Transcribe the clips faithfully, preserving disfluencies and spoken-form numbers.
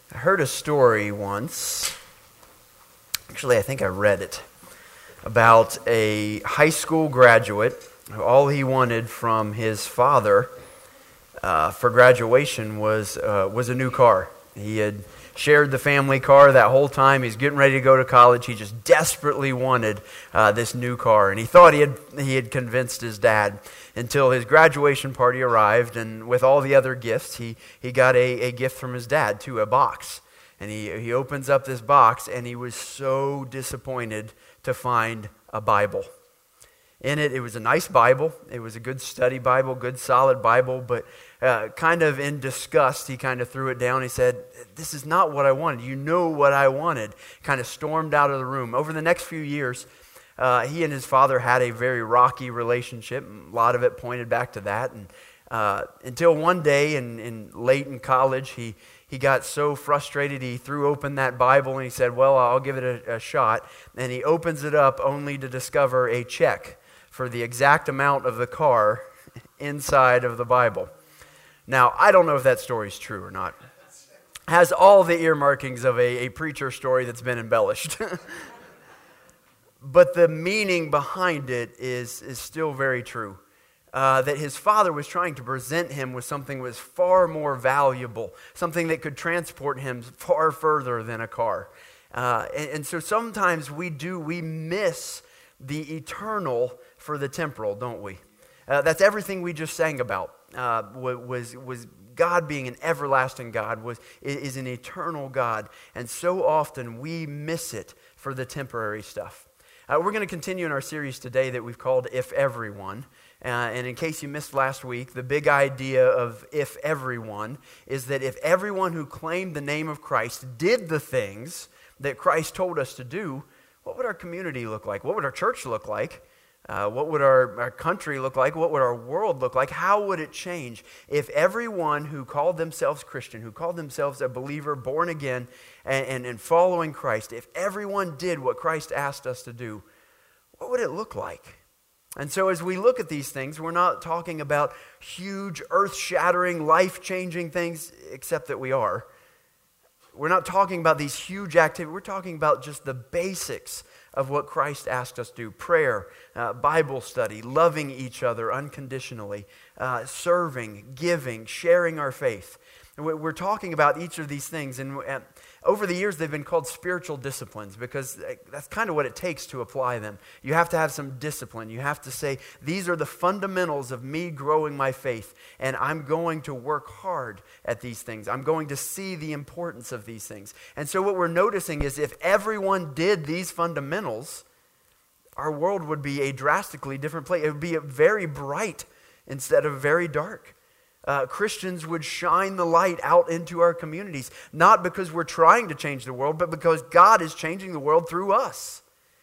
I heard a story once, actually I think I read it, about a high school graduate who all he wanted from his father uh, for graduation was uh, was a new car. He had shared the family car that whole time. He's getting ready to go to college. He just desperately wanted uh, this new car, and he thought he had he had convinced his dad until his graduation party arrived, and with all the other gifts, he he got a, a gift from his dad too, a box. And he he opens up this box, and he was so disappointed to find a Bible. In it, it was a nice Bible. It was a good study Bible, good solid Bible, but uh, kind of in disgust, he kind of threw it down. He said, "This is not what I wanted. You know what I wanted." Kind of stormed out of the room. Over the next few years, uh, he and his father had a very rocky relationship. A lot of it pointed back to that. And uh, until one day, in, in late in college, he He got so frustrated, he threw open that Bible and he said, well, I'll give it a, a shot. And he opens it up only to discover a check for the exact amount of the car inside of the Bible. Now, I don't know if that story is true or not. It has all the earmarkings of a, a preacher story that's been embellished. But the meaning behind it is, is still very true. Uh, that his father was trying to present him with something that was far more valuable, something that could transport him far further than a car. Uh, and, and so sometimes we do, we miss the eternal for the temporal, don't we? Uh, that's everything we just sang about, uh, was, was God being an everlasting God, was is an eternal God. And so often we miss it for the temporary stuff. Uh, we're going to continue in our series today that we've called If Everyone. Uh, and in case you missed last week, the big idea of if everyone is that if everyone who claimed the name of Christ did the things that Christ told us to do, what would our community look like? What would our church look like? Uh, what would our, our country look like? What would our world look like? How would it change if everyone who called themselves Christian, who called themselves a believer, born again, and, and, and following Christ, if everyone did what Christ asked us to do, what would it look like? And so as we look at these things, we're not talking about huge, earth-shattering, life-changing things, except that we are. We're not talking about these huge activities. We're talking about just the basics of what Christ asked us to do. Prayer, uh, Bible study, loving each other unconditionally, uh, serving, giving, sharing our faith. We're talking about each of these things, and over the years they've been called spiritual disciplines because that's kind of what it takes to apply them. You have to have some discipline. You have to say, these are the fundamentals of me growing my faith, and I'm going to work hard at these things. I'm going to see the importance of these things. And so what we're noticing is if everyone did these fundamentals, our world would be a drastically different place. It would be very bright instead of very dark. Uh, Christians would shine the light out into our communities, not because we're trying to change the world, but because God is changing the world through us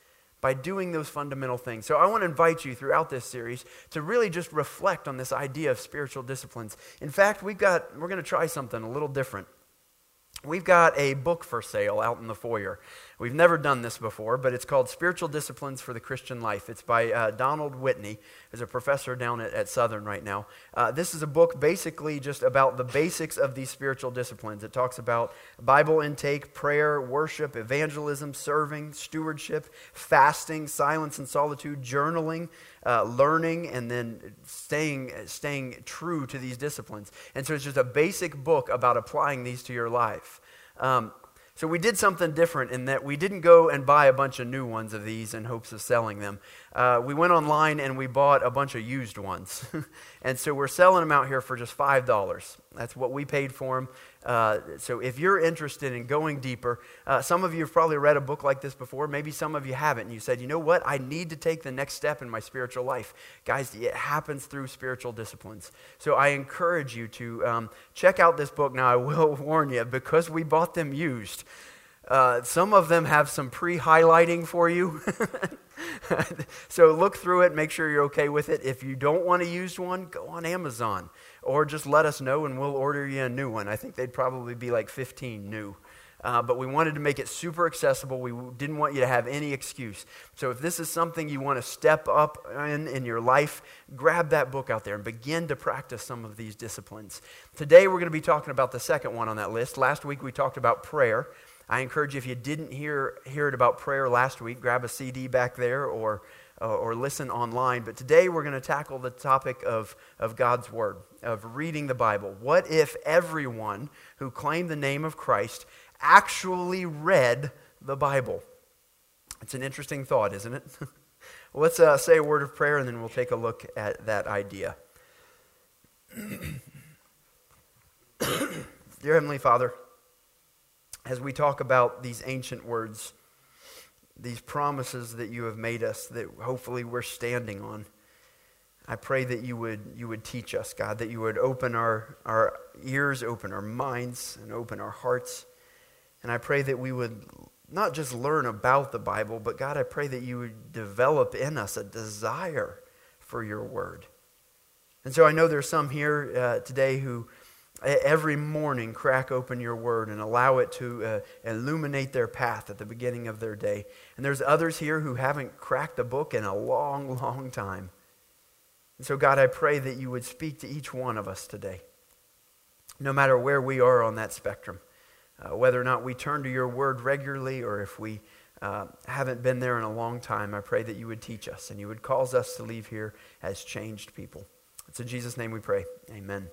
by doing those fundamental things. So I want to invite you throughout this series to really just reflect on this idea of spiritual disciplines. In fact, we've got we're going to try something a little different. We've got a book for sale out in the foyer. We've never done this before, but it's called Spiritual Disciplines for the Christian Life. It's by uh, Donald Whitney, who's a professor down at, at Southern right now. Uh, this is a book basically just about the basics of these spiritual disciplines. It talks about Bible intake, prayer, worship, evangelism, serving, stewardship, fasting, silence and solitude, journaling, uh, learning, and then staying, staying true to these disciplines. And so it's just a basic book about applying these to your life. Um, So we did something different in that we didn't go and buy a bunch of new ones of these in hopes of selling them. Uh, we went online and we bought a bunch of used ones. And so we're selling them out here for just five dollars. That's what we paid for them. Uh, so if you're interested in going deeper, uh, some of you have probably read a book like this before. Maybe some of you haven't. And you said, you know what? I need to take the next step in my spiritual life. Guys, it happens through spiritual disciplines. So I encourage you to um, check out this book. Now, I will warn you, because we bought them used, uh, some of them have some pre-highlighting for you. So look through it, make sure you're okay with it. If you don't want a used one, go on Amazon or just let us know and we'll order you a new one. I think they'd probably be like fifteen new. Uh, but we wanted to make it super accessible. We didn't want you to have any excuse. So if this is something you want to step up in in your life, grab that book out there and begin to practice some of these disciplines. Today we're going to be talking about the second one on that list. Last week we talked about prayer. I encourage you, if you didn't hear hear it about prayer last week, grab a C D back there or uh, or listen online. But today we're going to tackle the topic of, of God's Word, of reading the Bible. What if everyone who claimed the name of Christ actually read the Bible? It's an interesting thought, isn't it? Well, let's uh, say a word of prayer and then we'll take a look at that idea. Dear Heavenly Father, as we talk about these ancient words, these promises that you have made us that hopefully we're standing on, I pray that you would you would teach us, God, that you would open our, our ears, open our minds, and open our hearts. And I pray that we would not just learn about the Bible, but God, I pray that you would develop in us a desire for your word. And so I know there's some here uh, today who every morning crack open your word and allow it to uh, illuminate their path at the beginning of their day. And there's others here who haven't cracked a book in a long, long time. And so God, I pray that you would speak to each one of us today, no matter where we are on that spectrum. Uh, whether or not we turn to your word regularly or if we uh, haven't been there in a long time, I pray that you would teach us and you would cause us to leave here as changed people. It's in Jesus' name we pray. Amen.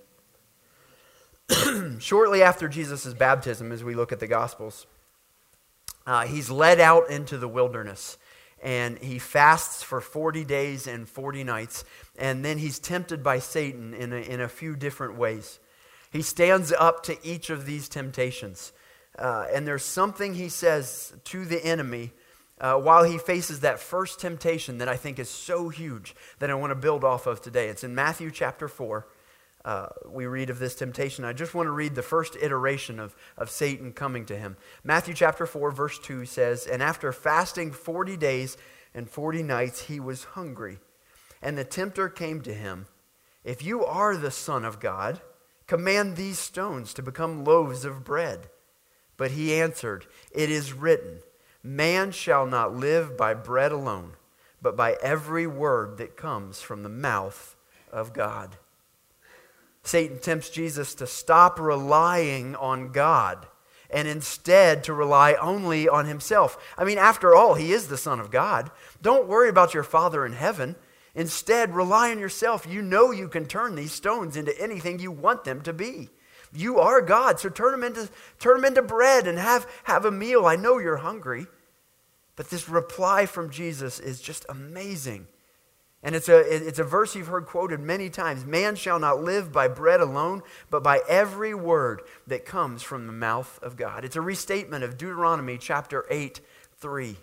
Shortly after Jesus' baptism, as we look at the Gospels, uh, he's led out into the wilderness and he fasts for forty days and forty nights, and then he's tempted by Satan in a, in a few different ways. He stands up to each of these temptations. Uh, and there's something he says to the enemy uh, while he faces that first temptation that I think is so huge that I want to build off of today. It's in Matthew chapter four. Uh, we read of this temptation. I just want to read the first iteration of, of Satan coming to him. Matthew chapter four verse two says, "And after fasting forty days and forty nights, he was hungry. And the tempter came to him. 'If you are the Son of God, command these stones to become loaves of bread.' But he answered, 'It is written, man shall not live by bread alone, but by every word that comes from the mouth of God.'" Satan tempts Jesus to stop relying on God and instead to rely only on himself. I mean, after all, he is the Son of God. Don't worry about your Father in heaven. Instead, rely on yourself. You know you can turn these stones into anything you want them to be. You are God, so turn them into, turn them into bread and have, have a meal. I know you're hungry. But this reply from Jesus is just amazing. And it's a, it's a verse you've heard quoted many times. Man shall not live by bread alone, but by every word that comes from the mouth of God. It's a restatement of Deuteronomy chapter eight, three.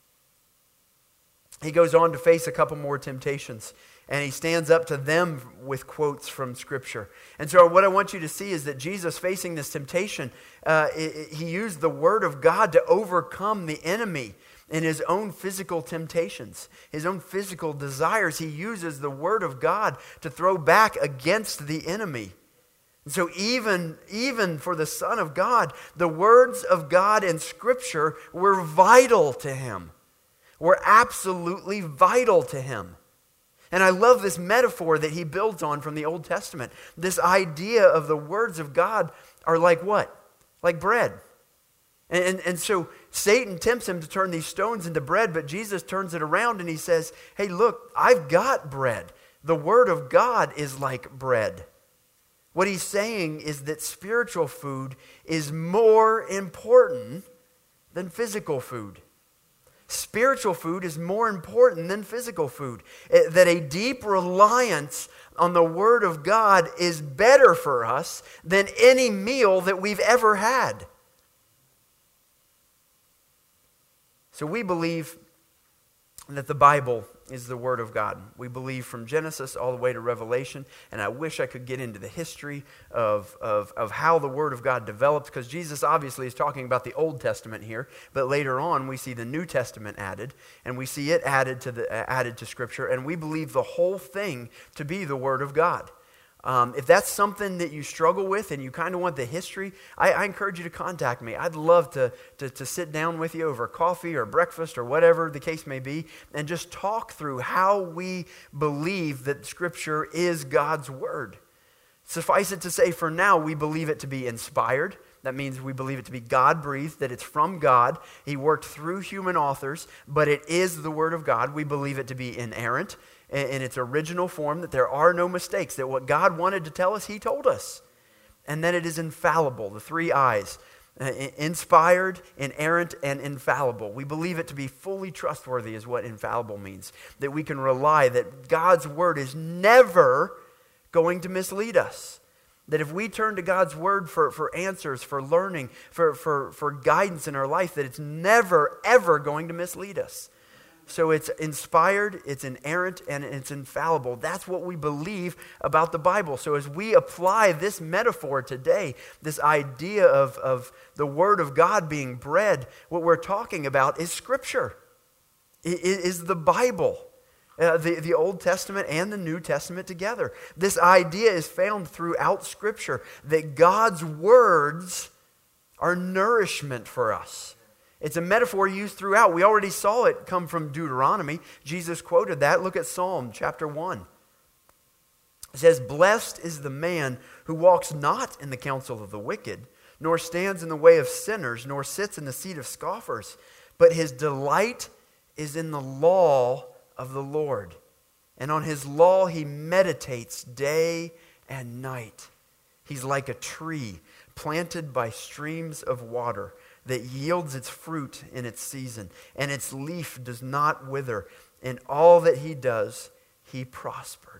He goes on to face a couple more temptations, and he stands up to them with quotes from Scripture. And so what I want you to see is that Jesus, facing this temptation, uh, he used the Word of God to overcome the enemy in his own physical temptations, his own physical desires. He uses the Word of God to throw back against the enemy. And so even, even for the Son of God, the words of God in Scripture were vital to him. Were absolutely vital to him. And I love this metaphor that he builds on from the Old Testament. This idea of the words of God are like what? Like bread. And, and, and so Satan tempts him to turn these stones into bread, but Jesus turns it around and he says, hey, look, I've got bread. The Word of God is like bread. What he's saying is that spiritual food is more important than physical food. Spiritual food is more important than physical food. That a deep reliance on the Word of God is better for us than any meal that we've ever had. So we believe that the Bible is the Word of God. We believe from Genesis all the way to Revelation, and I wish I could get into the history of, of, of how the Word of God developed, because Jesus obviously is talking about the Old Testament here, but later on we see the New Testament added, and we see it added to the uh, added to Scripture, and we believe the whole thing to be the Word of God. Um, if that's something that you struggle with and you kind of want the history, I, I encourage you to contact me. I'd love to, to, to sit down with you over coffee or breakfast or whatever the case may be and just talk through how we believe that Scripture is God's Word. Suffice it to say, for now, we believe it to be inspired. That means we believe it to be God-breathed, that it's from God. He worked through human authors, but it is the Word of God. We believe it to be inerrant in its original form, that there are no mistakes, that what God wanted to tell us, He told us. And that it is infallible, the three I's, uh, inspired, inerrant, and infallible. We believe it to be fully trustworthy is what infallible means. That we can rely, that God's Word is never going to mislead us. That if we turn to God's Word for, for answers, for learning, for, for, for guidance in our life, that it's never, ever going to mislead us. So it's inspired, it's inerrant, and it's infallible. That's what we believe about the Bible. So as we apply this metaphor today, this idea of, of the Word of God being bread, what we're talking about is Scripture. It is the Bible. Uh, the, the Old Testament and the New Testament together. This idea is found throughout Scripture, that God's words are nourishment for us. It's a metaphor used throughout. We already saw it come from Deuteronomy. Jesus quoted that. Look at Psalm chapter one. It says, "Blessed is the man who walks not in the counsel of the wicked, nor stands in the way of sinners, nor sits in the seat of scoffers, but his delight is in the law of the Lord. And on His law He meditates day and night. He's like a tree planted by streams of water that yields its fruit in its season, and its leaf does not wither. In all that he does, he prospered."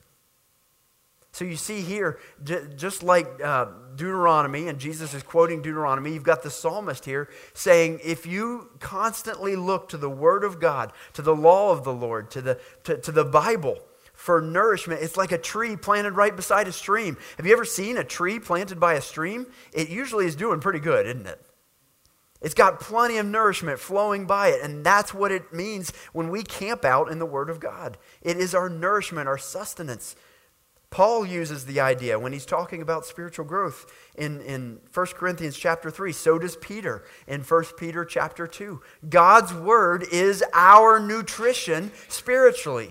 So you see here, just like uh, Deuteronomy, and Jesus is quoting Deuteronomy, you've got the psalmist here saying, if you constantly look to the Word of God, to the law of the Lord, to the, to, to the Bible for nourishment, it's like a tree planted right beside a stream. Have you ever seen a tree planted by a stream? It usually is doing pretty good, isn't it? It's got plenty of nourishment flowing by it, and that's what it means when we camp out in the Word of God. It is our nourishment, our sustenance. Paul uses the idea when he's talking about spiritual growth in, in First Corinthians chapter three. So does Peter in First Peter chapter two. God's Word is our nutrition spiritually.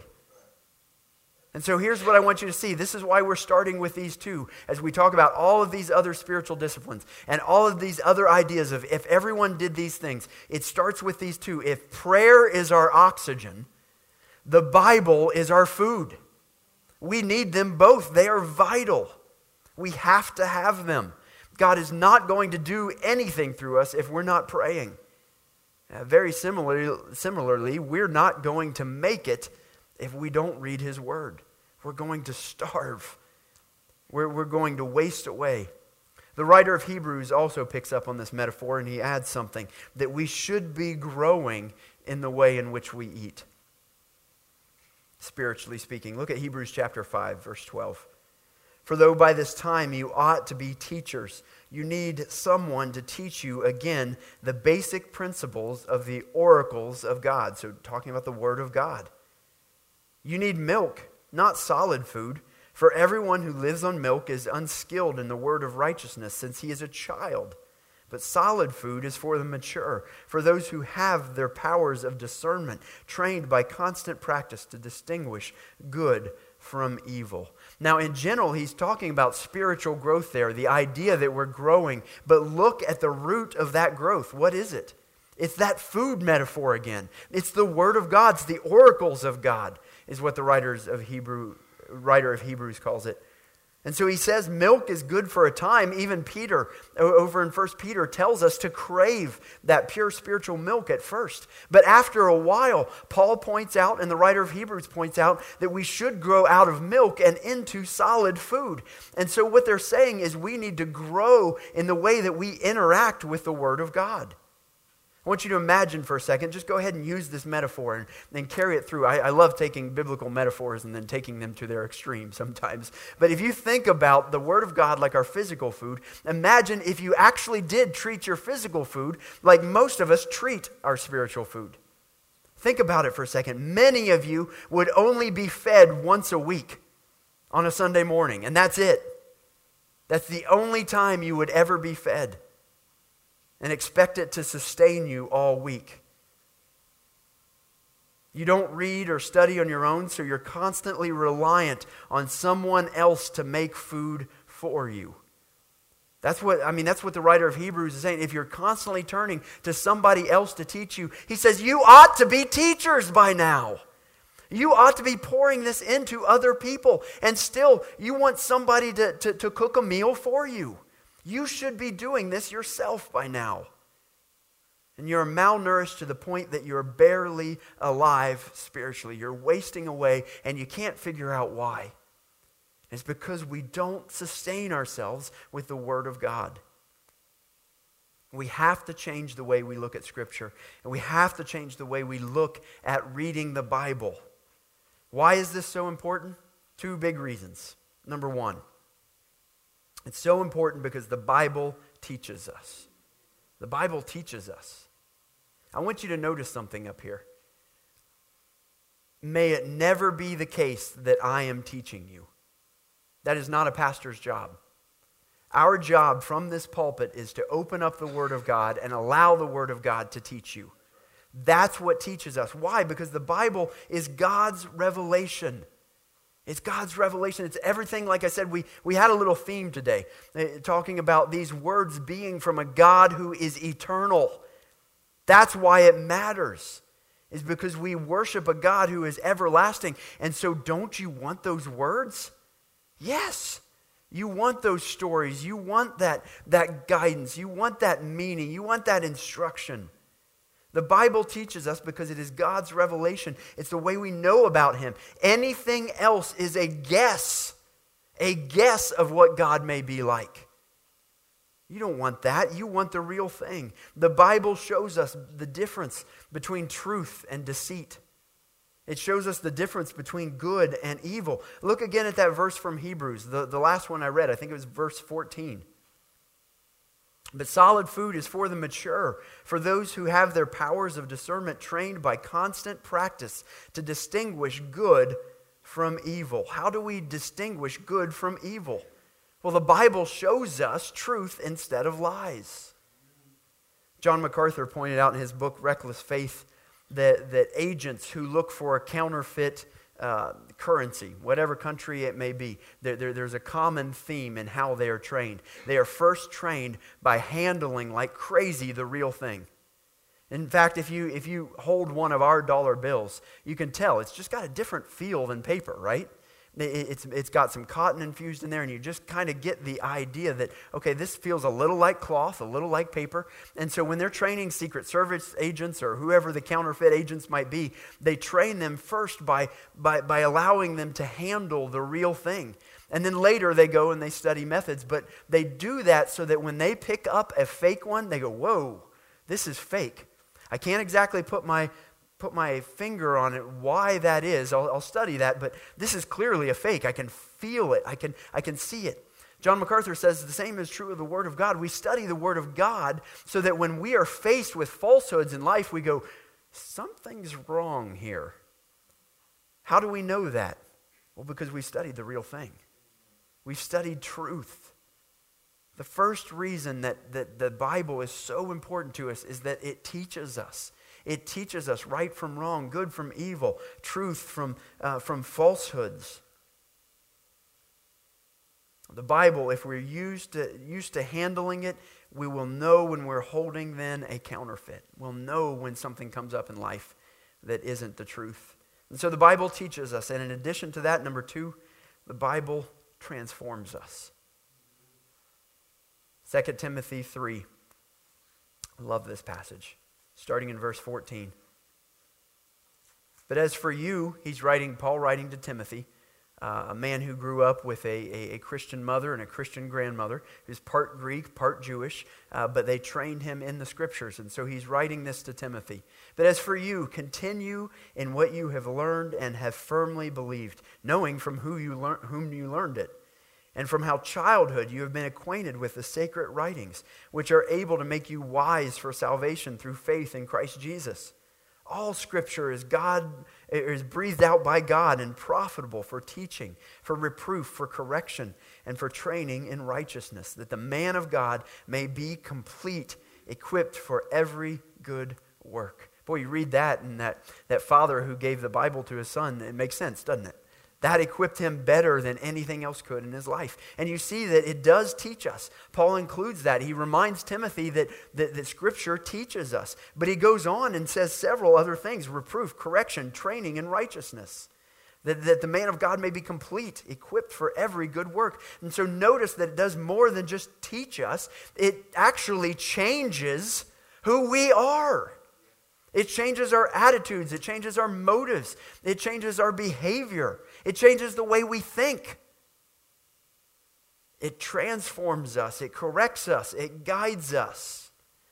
And so here's what I want you to see. This is why we're starting with these two as we talk about all of these other spiritual disciplines and all of these other ideas of if everyone did these things. It starts with these two. If prayer is our oxygen, the Bible is our food. We need them both. They are vital. We have to have them. God is not going to do anything through us if we're not praying. Uh, very similarly, similarly, we're not going to make it if we don't read His Word. We're going to starve. We're, we're going to waste away. The writer of Hebrews also picks up on this metaphor, and he adds something, that we should be growing in the way in which we eat. Spiritually speaking. Look at Hebrews chapter five, verse twelve. "For though by this time you ought to be teachers, you need someone to teach you again the basic principles of the oracles of God." So talking about the Word of God. "You need milk, not solid food, for everyone who lives on milk is unskilled in the word of righteousness, since he is a child. But solid food is for the mature, for those who have their powers of discernment trained by constant practice to distinguish good from evil." Now, in general, he's talking about spiritual growth there, the idea that we're growing. But look at the root of that growth. What is it? It's that food metaphor again. It's the Word of God. It's the oracles of God, is what the writers of Hebrew, writer of Hebrews calls it. And so he says milk is good for a time. Even Peter, over in First Peter, tells us to crave that pure spiritual milk at first. But after a while, Paul points out, and the writer of Hebrews points out, that we should grow out of milk and into solid food. And so what they're saying is we need to grow in the way that we interact with the Word of God. I want you to imagine for a second, just go ahead and use this metaphor and then carry it through. I, I love taking biblical metaphors and then taking them to their extreme sometimes. But if you think about the Word of God like our physical food, imagine if you actually did treat your physical food like most of us treat our spiritual food. Think about it for a second. Many of you would only be fed once a week on a Sunday morning, and that's it. That's the only time you would ever be fed, and expect it to sustain you all week. You don't read or study on your own, so you're constantly reliant on someone else to make food for you. That's what, I mean, that's what the writer of Hebrews is saying. If you're constantly turning to somebody else to teach you, he says you ought to be teachers by now. You ought to be pouring this into other people. And still, you want somebody to, to, to cook a meal for you. You should be doing this yourself by now. And you're malnourished to the point that you're barely alive spiritually. You're wasting away and you can't figure out why. It's because we don't sustain ourselves with the Word of God. We have to change the way we look at Scripture. And we have to change the way we look at reading the Bible. Why is this so important? Two big reasons. Number one, it's so important because the Bible teaches us. The Bible teaches us. I want you to notice something up here. May it never be the case that I am teaching you. That is not a pastor's job. Our job from this pulpit is to open up the Word of God and allow the Word of God to teach you. That's what teaches us. Why? Because the Bible is God's revelation. It's God's revelation. It's everything, like I said, we, we had a little theme today, uh, talking about these words being from a God who is eternal. That's why it matters, is because we worship a God who is everlasting. And so don't you want those words? Yes. You want those stories. You want that, that guidance. You want that meaning. You want that instruction. The Bible teaches us because it is God's revelation. It's the way we know about Him. Anything else is a guess. A guess of what God may be like. You don't want that. You want the real thing. The Bible shows us the difference between truth and deceit. It shows us the difference between good and evil. Look again at that verse from Hebrews, the, the last one I read. I think it was verse fourteen. But solid food is for the mature, for those who have their powers of discernment trained by constant practice to distinguish good from evil. How do we distinguish good from evil? Well, the Bible shows us truth instead of lies. John MacArthur pointed out in his book, Reckless Faith, that, that agents who look for a counterfeit uh, currency, whatever country it may be, there, there, there's a common theme in how they are trained. They are first trained by handling like crazy the real thing. In fact, if you if you hold one of our dollar bills, you can tell it's just got a different feel than paper, right? It's it's got some cotton infused in there, and you just kind of get the idea that, okay, this feels a little like cloth, a little like paper. And so when they're training Secret Service agents or whoever the counterfeit agents might be, they train them first by, by, by allowing them to handle the real thing. And then later they go and they study methods, but they do that so that when they pick up a fake one, they go, whoa, this is fake. I can't exactly put my... put my finger on it, why that is. I'll, I'll study that, but this is clearly a fake. I can feel it. I can, I can see it. John MacArthur says the same is true of the Word of God. We study the Word of God so that when we are faced with falsehoods in life, we go, something's wrong here. How do we know that? Well, because we studied the real thing. We've studied truth. The first reason that, that the Bible is so important to us is that it teaches us. It teaches us right from wrong, good from evil, truth from, uh, from falsehoods. The Bible, if we're used to, used to handling it, we will know when we're holding then a counterfeit. We'll know when something comes up in life that isn't the truth. And so the Bible teaches us. And in addition to that, number two, the Bible transforms us. Second Timothy three. I love this passage. Starting in verse fourteen. But as for you, he's writing, Paul writing to Timothy, uh, a man who grew up with a, a, a Christian mother and a Christian grandmother, who's part Greek, part Jewish, uh, but they trained him in the Scriptures, and so he's writing this to Timothy. But as for you, continue in what you have learned and have firmly believed, knowing from who you lear- whom you learned it, and from how childhood you have been acquainted with the sacred writings, which are able to make you wise for salvation through faith in Christ Jesus. all Scripture is God is breathed out by God and profitable for teaching, for reproof, for correction, and for training in righteousness, that the man of God may be complete, equipped for every good work. Boy, you read that, and that, that father who gave the Bible to his son, it makes sense, doesn't it? That equipped him better than anything else could in his life. And you see that it does teach us. Paul includes that. He reminds Timothy that, that, that Scripture teaches us. But he goes on and says several other things: reproof, correction, training in righteousness. That, that the man of God may be complete, equipped for every good work. And so notice that it does more than just teach us. It actually changes who we are. It changes our attitudes. It changes our motives. It changes our behavior. It changes the way we think. It transforms us. It corrects us. It guides us.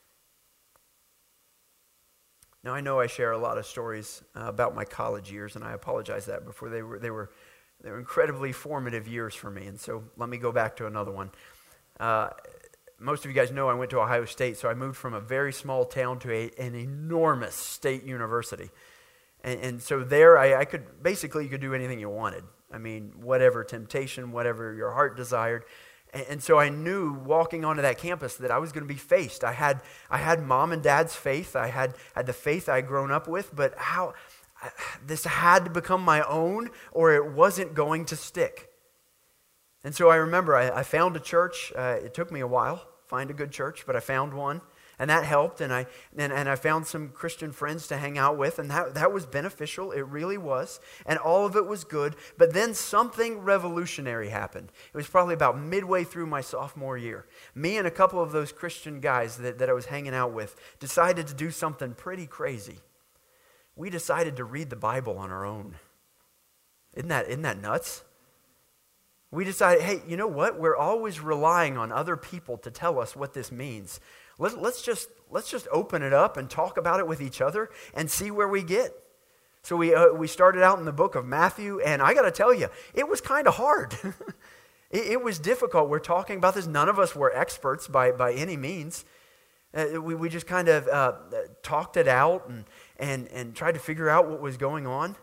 Now, I know I share a lot of stories uh, about my college years, and I apologize that before they were they were they were incredibly formative years for me. And so let me go back to another one. Uh, Most of you guys know I went to Ohio State, so I moved from a very small town to a, an enormous state university. And, and so there, I, I could, basically, you could do anything you wanted. I mean, whatever temptation, whatever your heart desired. And, and so I knew walking onto that campus that I was going to be faced. I had I had mom and dad's faith. I had, had the faith I had grown up with, but how this had to become my own, or it wasn't going to stick. And so I remember I, I found a church. Uh, it took me a while. Find a good church, but I found one, and that helped, and I and, and I found some Christian friends to hang out with, and that, that was beneficial. It really was, and all of it was good. But then something revolutionary happened. It was probably about midway through my sophomore year. Me and a couple of those Christian guys that, that I was hanging out with decided to do something pretty crazy. We decided to read the Bible on our own. Isn't that, isn't that nuts? We decided, hey, you know what? We're always relying on other people to tell us what this means. Let, let's just let's just open it up and talk about it with each other and see where we get. So we uh, we started out in the book of Matthew, and I got to tell you, it was kind of hard. it, it was difficult. We're talking about this. None of us were experts by by any means. Uh, we we just kind of uh, talked it out and and and tried to figure out what was going on,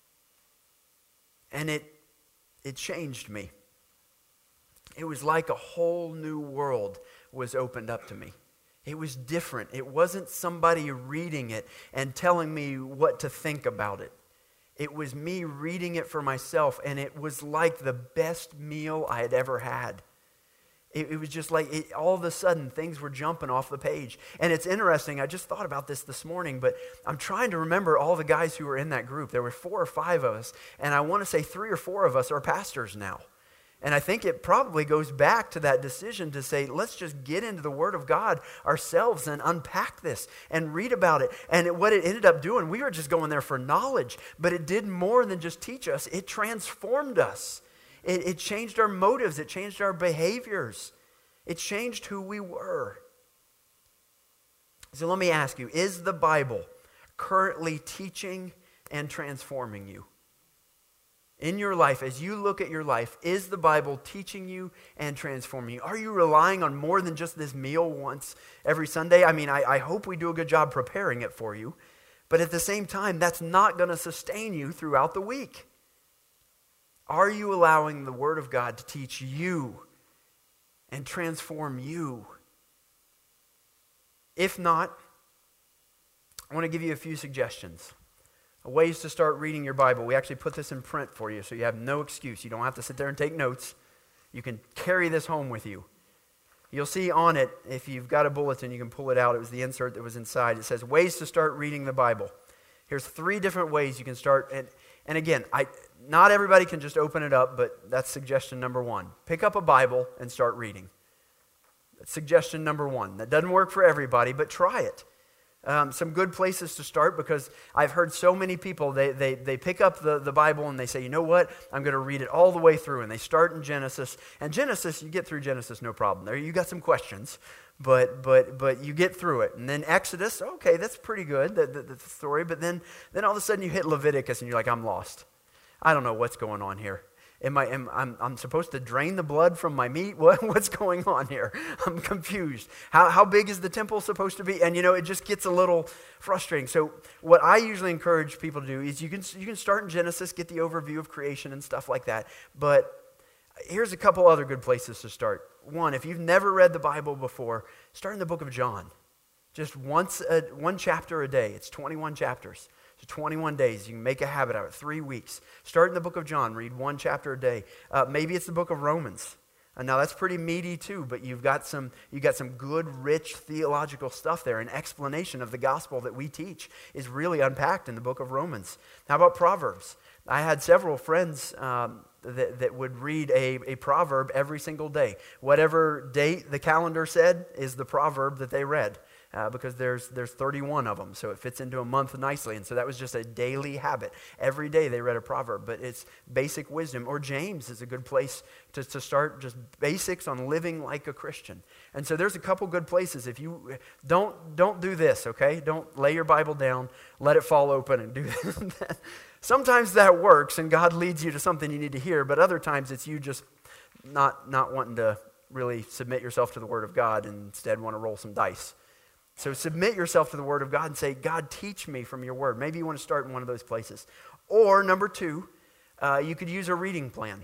and it it changed me. It was like a whole new world was opened up to me. It was different. It wasn't somebody reading it and telling me what to think about it. It was me reading it for myself, and it was like the best meal I had ever had. It, it was just like, it, all of a sudden, things were jumping off the page. And it's interesting, I just thought about this this morning, but I'm trying to remember all the guys who were in that group. There were four or five of us, and I want to say three or four of us are pastors now. And I think it probably goes back to that decision to say, let's just get into the Word of God ourselves and unpack this and read about it. And it, what it ended up doing, we were just going there for knowledge, but it did more than just teach us. It transformed us. It, it changed our motives. It changed our behaviors. It changed who we were. So let me ask you, is the Bible currently teaching and transforming you? In your life, as you look at your life, is the Bible teaching you and transforming you? Are you relying on more than just this meal once every Sunday? I mean, I, I hope we do a good job preparing it for you. But at the same time, that's not going to sustain you throughout the week. Are you allowing the Word of God to teach you and transform you? If not, I want to give you a few suggestions. Ways to start reading your Bible. We actually put this in print for you, so you have no excuse. You don't have to sit there and take notes. You can carry this home with you. You'll see on it, if you've got a bulletin, you can pull it out. It was the insert that was inside. It says, ways to start reading the Bible. Here's three different ways you can start. And, and again, I not everybody can just open it up, but that's suggestion number one. Pick up a Bible and start reading. That's suggestion number one. That doesn't work for everybody, but try it. Um, some good places to start, because I've heard so many people, they they they pick up the, the Bible and they say, you know what, I'm going to read it all the way through. And they start in Genesis. And Genesis, you get through Genesis, no problem. There, you got some questions, but but but you get through it. And then Exodus, okay, that's pretty good, the, the, the story. But then, then all of a sudden you hit Leviticus and you're like, I'm lost. I don't know what's going on here. Am I, am, I'm, I'm supposed to drain the blood from my meat? What, what's going on here? I'm confused. How, how big is the temple supposed to be? And, you know, it just gets a little frustrating. So what I usually encourage people to do is you can, you can start in Genesis, get the overview of creation and stuff like that. But here's a couple other good places to start. One, if you've never read the Bible before, start in the book of John. Just once, a, one chapter a day. It's twenty-one chapters. So twenty-one days. You can make a habit out of it. Three weeks. Start in the book of John. Read one chapter a day. Uh, maybe it's the book of Romans. Uh, now that's pretty meaty too, but you've got some you've got some good, rich theological stuff there. An explanation of the gospel that we teach is really unpacked in the book of Romans. How about Proverbs? I had several friends um, that, that would read a, a proverb every single day. Whatever date the calendar said is the proverb that they read. Uh, because there's there's thirty-one of them, so it fits into a month nicely. And so that was just a daily habit. Every day they read a proverb, but it's basic wisdom. Or James is a good place to, to start just basics on living like a Christian. And so there's a couple good places. If you don't don't do this, okay? Don't lay your Bible down, let it fall open and do that. Sometimes that works and God leads you to something you need to hear, but other times it's you just not not wanting to really submit yourself to the Word of God and instead want to roll some dice. So submit yourself to the Word of God and say, God, teach me from your Word. Maybe you want to start in one of those places. Or number two, uh, you could use a reading plan.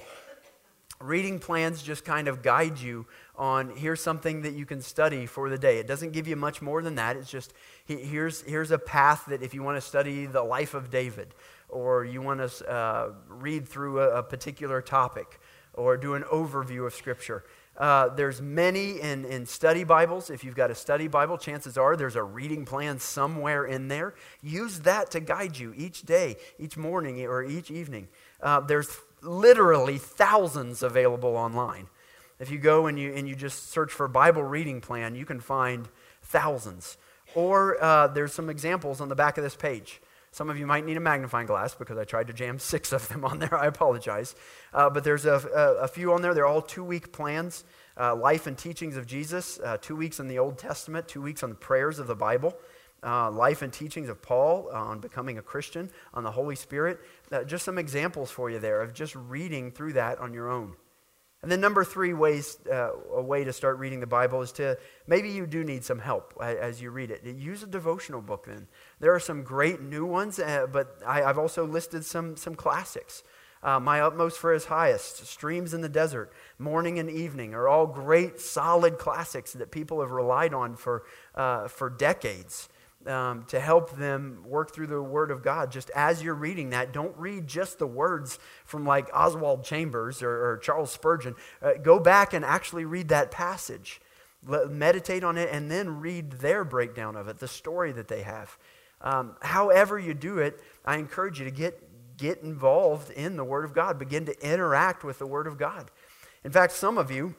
Reading plans just kind of guide you on here's something that you can study for the day. It doesn't give you much more than that. It's just here's here's a path that if you want to study the life of David, or you want to uh, read through a, a particular topic, or do an overview of Scripture. Uh, there's many in, in study Bibles. If you've got a study Bible, chances are there's a reading plan somewhere in there. Use that to guide you each day, each morning, or each evening. Uh, there's literally thousands available online. If you go and you and you just search for Bible reading plan, you can find thousands. Or uh, there's some examples on the back of this page. Some of you might need a magnifying glass because I tried to jam six of them on there. I apologize. Uh, but there's a, a, a few on there. They're all two-week plans. Uh, life and teachings of Jesus, uh, two weeks in the Old Testament, two weeks on the prayers of the Bible. Uh, life and teachings of Paul uh, on becoming a Christian, on the Holy Spirit. Uh, just some examples for you there of just reading through that on your own. And then number three ways, uh, a way to start reading the Bible is to, maybe you do need some help as you read it. Use a devotional book then. There are some great new ones, uh, but I, I've also listed some, some classics. Uh, My Utmost for His Highest, Streams in the Desert, Morning and Evening are all great, solid classics that people have relied on for, uh, for decades. Um, to help them work through the Word of God. Just as you're reading that, don't read just the words from like Oswald Chambers or, or Charles Spurgeon. Uh, go back and actually read that passage. Let, meditate on it and then read their breakdown of it, the story that they have. Um, however you do it, I encourage you to get, get involved in the Word of God. Begin to interact with the Word of God. In fact, some of you,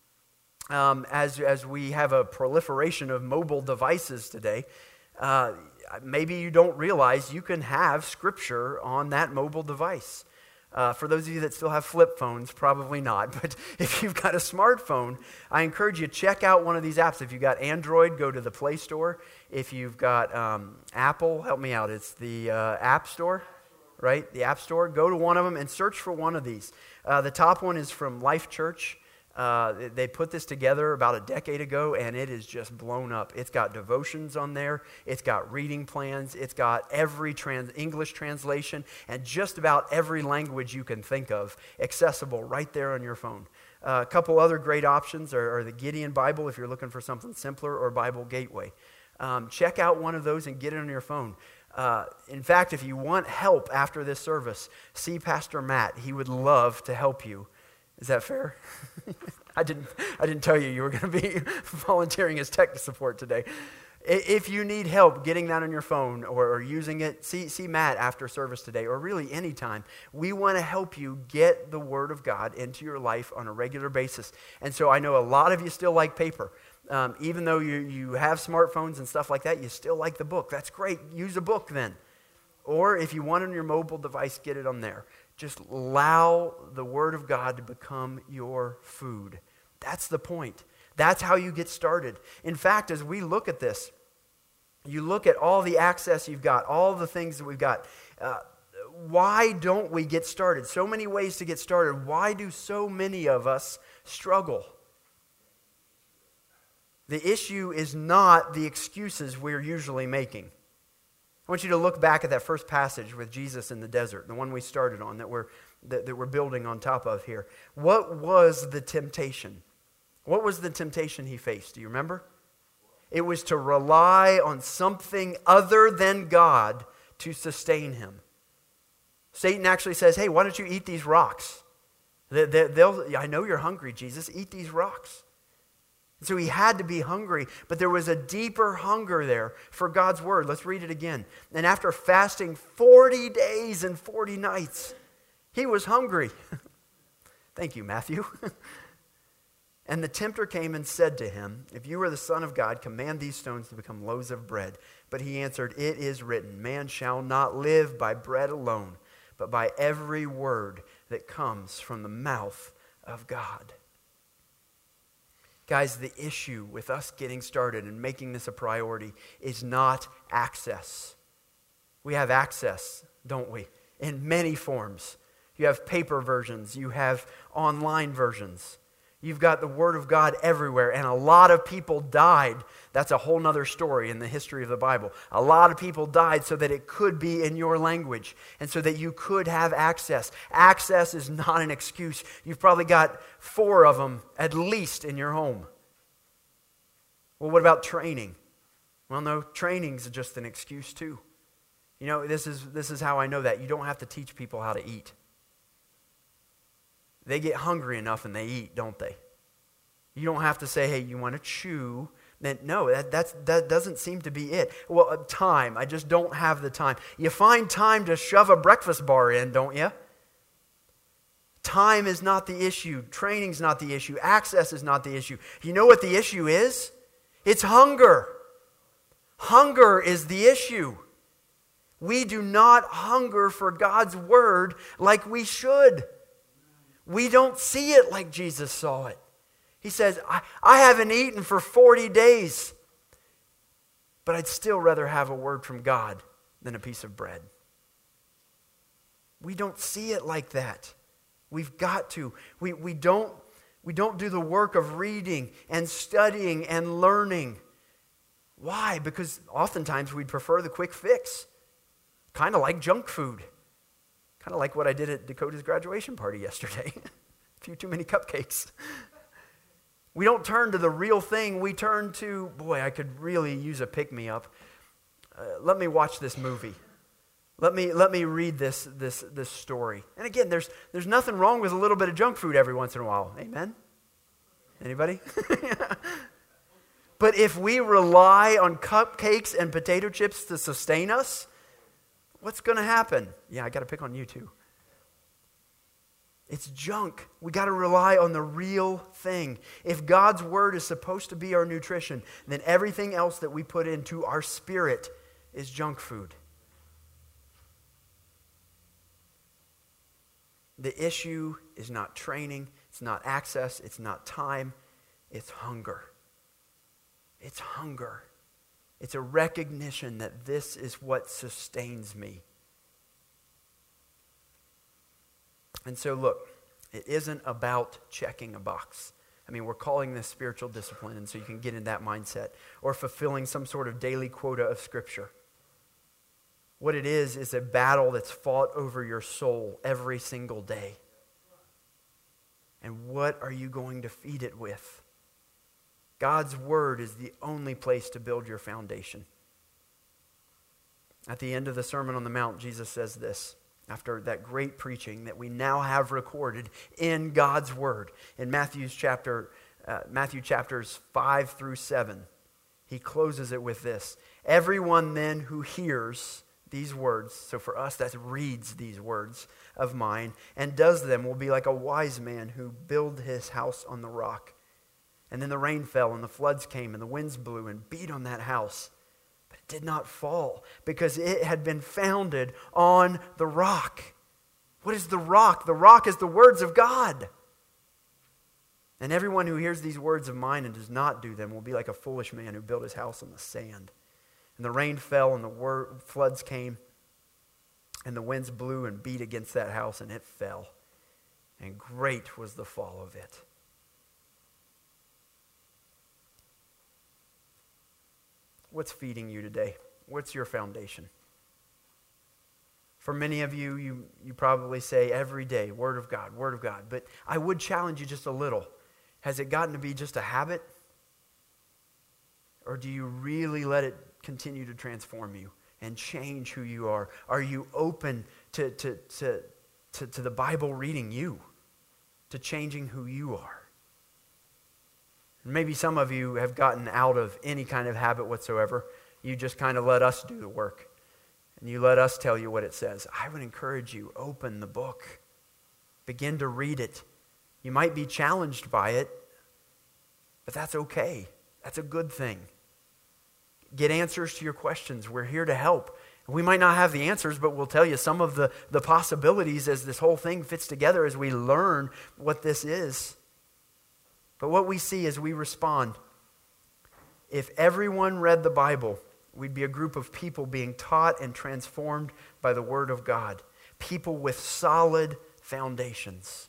um, as, as we have a proliferation of mobile devices today, Uh, maybe you don't realize you can have Scripture on that mobile device. Uh, for those of you that still have flip phones, probably not. But if you've got a smartphone, I encourage you to check out one of these apps. If you've got Android, go to the Play Store. If you've got um, Apple, help me out. It's the uh, App Store, right? The App Store. Go to one of them and search for one of these. Uh, the top one is from Life Church. Uh, they put this together about a decade ago, and it is just blown up. It's got devotions on there. It's got reading plans. It's got every trans- English translation and just about every language you can think of accessible right there on your phone. Uh, a couple other great options are, are the Gideon Bible if you're looking for something simpler, or Bible Gateway. Um, check out one of those and get it on your phone. Uh, in fact, if you want help after this service, see Pastor Matt. He would love to help you. Is that fair? I didn't I didn't tell you you were going to be volunteering as tech support today. If you need help getting that on your phone or, or using it, see, see Matt after service today, or really anytime. We want to help you get the Word of God into your life on a regular basis. And so I know a lot of you still like paper. Um, even though you, you have smartphones and stuff like that, you still like the book. That's great. Use a book then. Or if you want it on your mobile device, get it on there. Just allow the Word of God to become your food. That's the point. That's how you get started. In fact, as we look at this, you look at all the access you've got, all the things that we've got. Uh, why don't we get started? So many ways to get started. Why do so many of us struggle? The issue is not the excuses we're usually making. I want you to look back at that first passage with Jesus in the desert, the one we started on, that we're, that, that we're building on top of here. What was the temptation? What was the temptation he faced? Do you remember? It was to rely on something other than God to sustain him. Satan actually says, hey, why don't you eat these rocks? They, they, they'll, I know you're hungry, Jesus. Eat these rocks. So he had to be hungry, but there was a deeper hunger there for God's word. Let's read it again. And after fasting forty days and forty nights, he was hungry. Thank you, Matthew. And the tempter came and said to him, if you are the Son of God, command these stones to become loaves of bread. But he answered, it is written, man shall not live by bread alone, but by every word that comes from the mouth of God. Guys, the issue with us getting started and making this a priority is not access. We have access, don't we? In many forms. You have paper versions. You have online versions. You've got the Word of God everywhere, and a lot of people died. That's a whole other story in the history of the Bible. A lot of people died so that it could be in your language and so that you could have access. Access is not an excuse. You've probably got four of them at least in your home. Well, what about training? Well, no, training's just an excuse too. You know, this is this is how I know that. You don't have to teach people how to eat. They get hungry enough and they eat, don't they? You don't have to say, hey, you want to chew? Then, no, that, that's, that doesn't seem to be it. Well, uh, time. I just don't have the time. You find time to shove a breakfast bar in, don't you? Time is not the issue. Training's not the issue. Access is not the issue. You know what the issue is? It's hunger. Hunger is the issue. We do not hunger for God's word like we should. We don't see it like Jesus saw it. He says, I, I haven't eaten for forty days, but I'd still rather have a word from God than a piece of bread. We don't see it like that. We've got to. We, we, don't, we don't do the work of reading and studying and learning. Why? Because oftentimes we'd prefer the quick fix. Kind of like junk food. Kind of like what I did at Dakota's graduation party yesterday. A few too many cupcakes. We don't turn to the real thing. We turn to, boy, I could really use a pick-me-up. Uh, let me watch this movie. Let me let me read this this this story. And again, there's there's nothing wrong with a little bit of junk food every once in a while. Amen? Anybody? But if we rely on cupcakes and potato chips to sustain us, what's going to happen? Yeah, I got to pick on you too. It's junk. We got to rely on the real thing. If God's word is supposed to be our nutrition, then everything else that we put into our spirit is junk food. The issue is not training, it's not access, it's not time, it's hunger. It's hunger. It's a recognition that this is what sustains me. And so look, it isn't about checking a box. I mean, we're calling this spiritual discipline, and so you can get in that mindset, or fulfilling some sort of daily quota of Scripture. What it is, is a battle that's fought over your soul every single day. And what are you going to feed it with? God's word is the only place to build your foundation. At the end of the Sermon on the Mount, Jesus says this, after that great preaching that we now have recorded in God's word. In Matthew's chapter, uh, Matthew chapters five through seven, he closes it with this. Everyone then who hears these words, so for us that reads these words of mine, and does them will be like a wise man who built his house on the rock. And then the rain fell and the floods came and the winds blew and beat on that house. But it did not fall because it had been founded on the rock. What is the rock? The rock is the words of God. And everyone who hears these words of mine and does not do them will be like a foolish man who built his house on the sand. And the rain fell and the wor- floods came And the winds blew and beat against that house, and it fell. And great was the fall of it. What's feeding you today? What's your foundation? For many of you, you, you probably say every day, Word of God, Word of God. But I would challenge you just a little. Has it gotten to be just a habit? Or do you really let it continue to transform you and change who you are? Are you open to, to, to, to, to the Bible reading you, to changing who you are? And maybe some of you have gotten out of any kind of habit whatsoever. You just kind of let us do the work. And you let us tell you what it says. I would encourage you, open the book. Begin to read it. You might be challenged by it, but that's okay. That's a good thing. Get answers to your questions. We're here to help. We might not have the answers, but we'll tell you some of the, the possibilities as this whole thing fits together as we learn what this is. But what we see as we respond, if everyone read the Bible, we'd be a group of people being taught and transformed by the Word of God. People with solid foundations.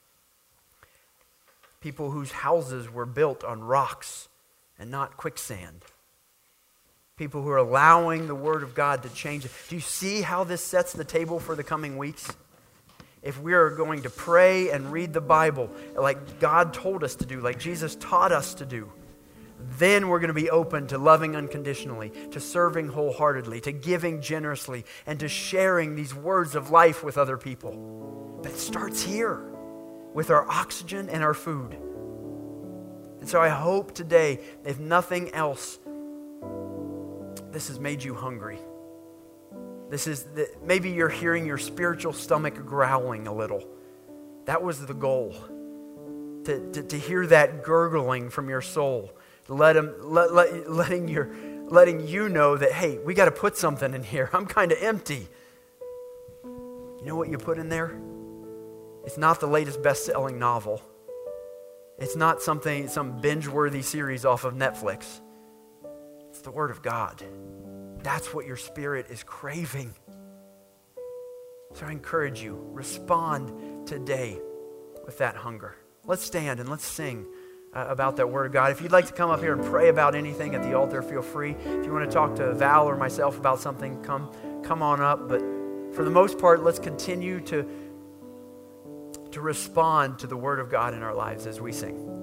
People whose houses were built on rocks and not quicksand. People who are allowing the Word of God to change it. Do you see how this sets the table for the coming weeks? If we are going to pray and read the Bible like God told us to do, like Jesus taught us to do, then we're going to be open to loving unconditionally, to serving wholeheartedly, to giving generously, and to sharing these words of life with other people. But it starts here with our oxygen and our food. And so I hope today, if nothing else, this has made you hungry. This is the, maybe you're hearing your spiritual stomach growling a little. That was the goal. To, to, to hear that gurgling from your soul. Let him, let, let, letting, your, letting you know that, hey, we got to put something in here. I'm kind of empty. You know what you put in there? It's not the latest best-selling novel. It's not something, some binge-worthy series off of Netflix. It's the Word of God. That's what your spirit is craving. So I encourage you, respond today with that hunger. Let's stand and let's sing uh, about that Word of God. If you'd like to come up here and pray about anything at the altar, feel free. If you want to talk to Val or myself about something, come, come on up. But for the most part, let's continue to, to respond to the Word of God in our lives as we sing.